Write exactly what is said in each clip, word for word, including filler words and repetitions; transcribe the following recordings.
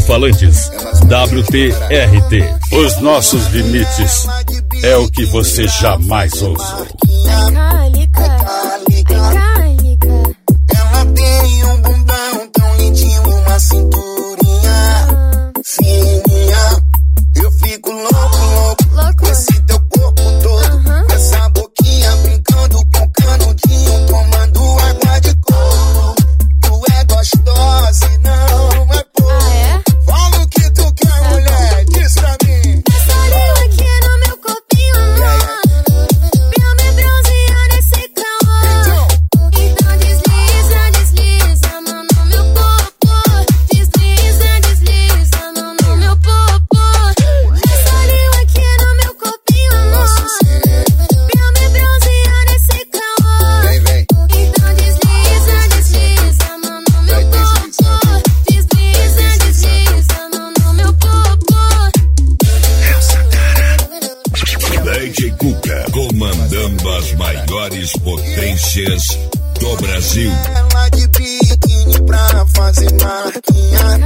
Alto-falantes W T R T. Os nossos limites é o que você jamais ousou. Ela tem um bundão tão lindinho, uma cinturinha fininha. Eu fico louco, louco, louco com esse teu corpo todo, uhum. Com essa boquinha brincando com canudinho, tomando água de coco. Tu é gostosa e não é pouco. Ah, é? Fala o que tu quer, é, mulher, diz pra mim. Passarinho aqui no meu copinho, amor. Pra me bronzear nesse calor. Então desliza, desliza, mão no meu popô. Desliza, desliza, mão no meu popô. Passarinho aqui no meu copinho, amor. Pra me bronzear nesse calor. Vem, vem. Então desliza, desliza, mão no meu popô. Desliza, desliza, mão no meu popô. D J Cuca, comandando as maiores potências do Brasil. Ela de biquíni pra fazer marquinha.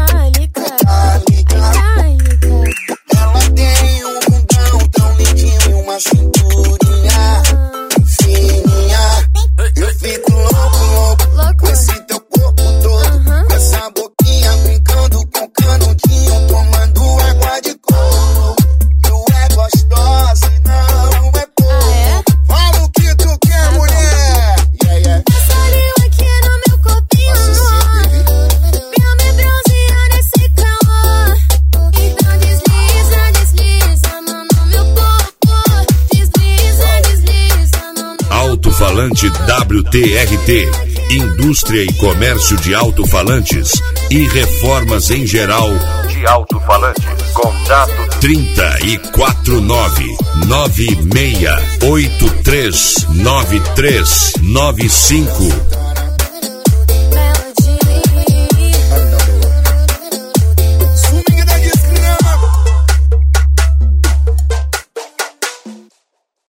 Ela tem um bundão tão lindinho e uma cinturinha fininha. Eu fico louco, louco, louco com esse teu corpo todo, uhum. Com essa boquinha brincando com canudinho, tomando água de coco. Tu é gostosa e não é pouco. Ah, é? Fala o que tu quer, mulher. Yeah, yeah. Passarinho aqui no meu copinho, amor. Pra me bronzear nesse calor. Então desliza, desliza, mão no meu popô. Desliza, desliza, mão no meu Alto-falante W T R T. Indústria e comércio de alto-falantes e reformas em geral de alto-falantes. Contato trinta e quatro nove nove seis oito três nove três nove cinco.